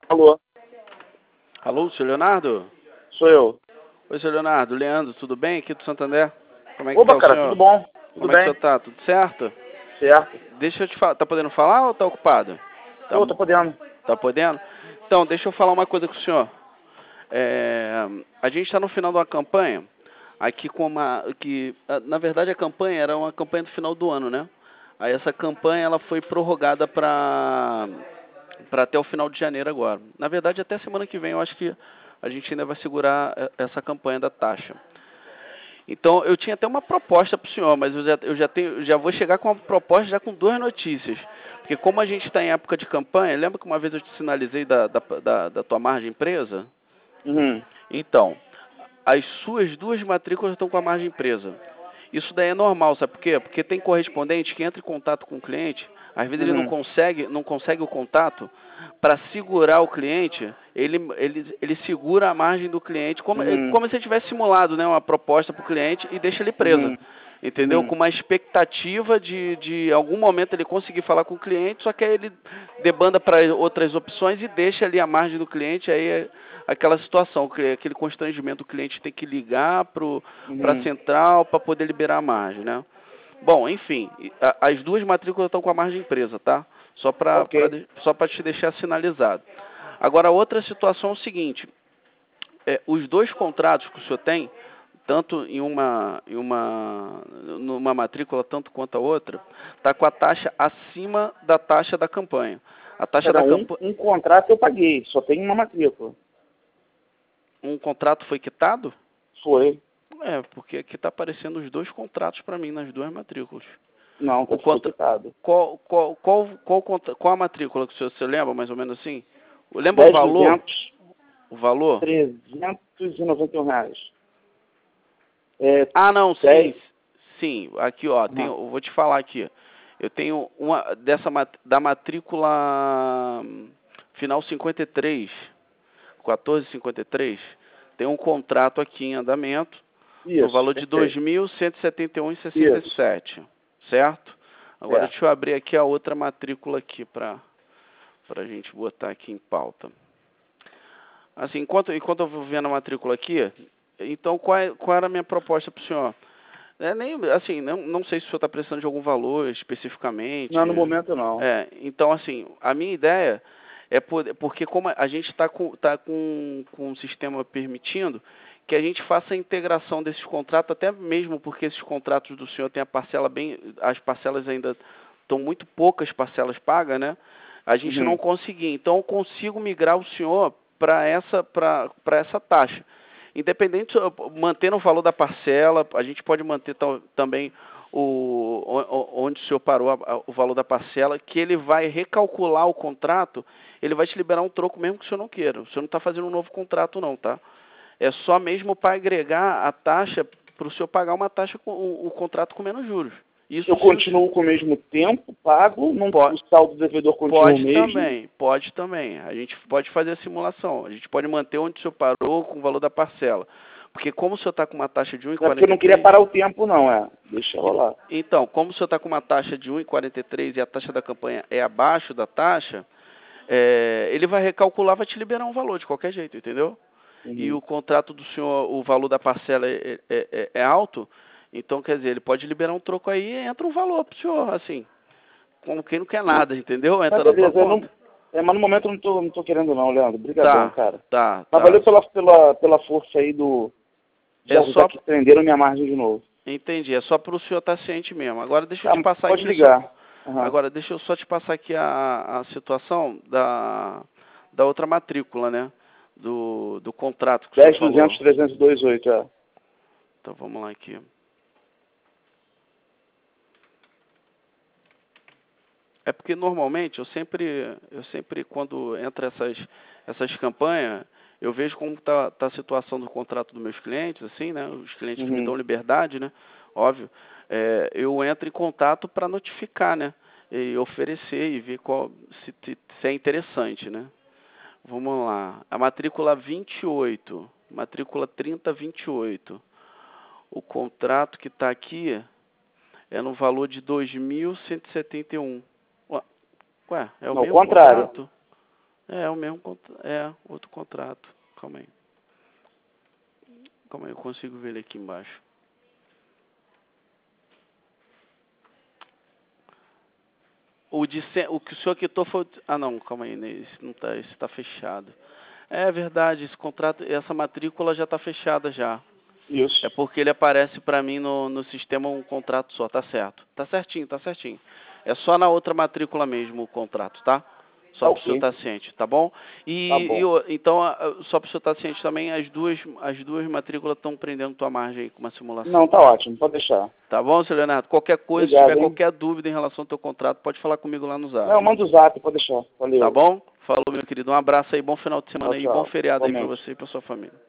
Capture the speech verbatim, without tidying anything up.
Alô, Alô, seu Leonardo? sou eu. Oi, seu Leonardo. Leandro, tudo bem? Aqui do Santander. Como é que tá Opa, o cara, senhor? tudo bom? Tudo Como é que o bem? senhor tá? Tudo certo? Certo. Deixa eu te falar. Tá podendo falar ou tá ocupado? Tá, Tô, tô podendo. tá podendo? Então, deixa eu falar uma coisa com o senhor. É, a gente está no final de uma campanha, aqui com uma... que na verdade a campanha era uma campanha do final do ano, né? Aí essa campanha ela foi prorrogada para para até o final de janeiro agora. Na verdade, até semana que vem eu acho que a gente ainda vai segurar essa campanha da taxa. Então, eu tinha até uma proposta para o senhor, mas eu já, eu já, tenho, já vou chegar com uma proposta já com duas notícias. Porque como a gente está em época de campanha, lembra que uma vez eu te sinalizei da, da, da, da tua margem presa? Uhum. Então, as suas duas matrículas estão com a margem presa. Isso daí é normal, sabe por quê? Porque tem correspondente que entra em contato com o cliente, às vezes ele não Uhum. consegue, não consegue o contato, para segurar o cliente, ele, ele, ele segura a margem do cliente, como, Uhum. como se ele tivesse simulado, né, uma proposta para o cliente e deixa ele preso. Uhum. Entendeu? Uhum. Com uma expectativa de, de algum momento ele conseguir falar com o cliente, só que aí ele debanda para outras opções e deixa ali a margem do cliente, aí é aquela situação, aquele constrangimento, o cliente tem que ligar para a Uhum. central para poder liberar a margem, né? Bom, enfim, a, as duas matrículas estão com a margem presa, tá? Só para Ok. só para te deixar sinalizado. Agora, outra situação é o seguinte, é, os dois contratos que o senhor tem, tanto em uma, em uma, numa matrícula, tanto quanto a outra, está com a taxa acima da taxa da campanha. A taxa da Cada um, campanha... um contrato eu paguei, só tem uma matrícula. Um contrato foi quitado? Foi. É, porque aqui está aparecendo os dois contratos para mim, nas duas matrículas. Não, tá O contra... quitado. qual, qual, qual, qual, contra... qual a matrícula que o senhor se lembra, mais ou menos assim? Lembra o dez, valor? duzentos, O valor? trezentos e noventa e um reais. É, Ah, não, sim. dez. Sim, aqui, ó, tem, Uhum. eu vou te falar aqui. Eu tenho uma dessa mat- da matrícula hum, final cinquenta e três, quatorze cinquenta e três, tem um contrato aqui em andamento no Isso, valor de dois perfeito. mil cento e setenta e um reais e sessenta e Isso. sete, certo? Agora Certo. deixa eu abrir aqui a outra matrícula aqui para para a gente botar aqui em pauta. Assim, enquanto, enquanto eu vou vendo a matrícula aqui, então qual, é, qual era a minha proposta para o senhor? É, nem, assim, não, não sei se o senhor está precisando de algum valor especificamente. Não, no momento não. É, então, assim, a minha ideia é poder, porque como a gente está com, tá com, com um sistema permitindo que a gente faça a integração desses contratos, até mesmo porque esses contratos do senhor tem a parcela bem, as parcelas ainda estão muito poucas parcelas pagas, né? A gente não Uhum. conseguia. Então, eu consigo migrar o senhor para essa, para essa taxa. Independente, mantendo o valor da parcela, a gente pode manter também o, onde o senhor parou a, o valor da parcela, que ele vai recalcular o contrato, ele vai te liberar um troco mesmo que o senhor não queira. O senhor não está fazendo um novo contrato não, tá? É só mesmo para agregar a taxa, para o senhor pagar uma taxa, com o, o contrato com menos juros. Isso Eu se o continuo com o mesmo tempo pago, não, pode, o saldo do devedor continua o pode mesmo. também, pode também. A gente pode fazer a simulação. A gente pode manter onde o senhor parou com o valor da parcela. Porque como o senhor está com uma taxa de um Não é porque eu vírgula quarenta não e queria três... parar o tempo, não, é. Deixa rolar. Então, como o senhor está com uma taxa de um vírgula quarenta e três e a taxa da campanha é abaixo da taxa, é, ele vai recalcular, vai te liberar um valor de qualquer jeito, entendeu? Uhum. E o contrato do senhor, o valor da parcela é, é, é, é alto, então, quer dizer, ele pode liberar um troco aí e entra um valor para o senhor, assim, como quem não quer nada, entendeu? Entra Mas na tua beleza, eu conta. não, é, mas no momento eu não tô, não tô querendo não, Leandro. Obrigadão, Tá, cara. tá, Mas tá. valeu pela, pela, pela força aí do... de É avisar só, que prenderam minha margem de novo. entendi, é só para o senhor estar ciente mesmo. Agora deixa eu Tá, te passar pode aqui só, ligar. Uhum. agora deixa eu só te passar aqui a, a situação da, da outra matrícula, né? Do, do contrato que o senhor dez, falou. duzentos, trezentos e dois, oito, é. Então vamos lá aqui. É porque normalmente eu sempre, eu sempre quando entra essas, essas campanhas, eu vejo como está tá a situação do contrato dos meus clientes, assim, né? Os clientes que me Uhum. dão liberdade, né? Óbvio. É, eu entro em contato para notificar, né? E oferecer e ver qual, se, se é interessante, né? Vamos lá. A matrícula vinte e oito, matrícula trinta vinte e oito. O contrato que está aqui é no valor de dois mil cento e setenta e um. Ué, Ué, é o Não, o mesmo contrário. contrato? É, o mesmo contrato. É, outro contrato. Calma aí. Calma aí, eu consigo ver ele aqui embaixo. O, de, o que o senhor quitou foi... Ah, não, calma aí, né? Esse não tá, esse tá fechado. É verdade, esse contrato, essa matrícula já está fechada já. Isso. É porque ele aparece para mim no, no sistema um contrato só, tá certo. Tá certinho, tá certinho. É só na outra matrícula mesmo o contrato, tá? Só Tá para o senhor ok. estar ciente, tá bom? E, Tá e bom. o- então, a- a- só para o senhor estar ciente também, as duas, as duas matrículas estão prendendo tua margem aí com uma simulação. Não, tá ótimo. Pode deixar. Tá bom, senhor Leonardo? Qualquer coisa, se Obrigado, tiver hein? qualquer dúvida em relação ao teu contrato, pode falar comigo lá no Zap. Não, manda o zap. Pode deixar. Tá Valeu. bom? Falou, meu querido. Um abraço aí, bom final de semana Tchau, aí, bom tchau. feriado aí para Igualmente. você e para sua família.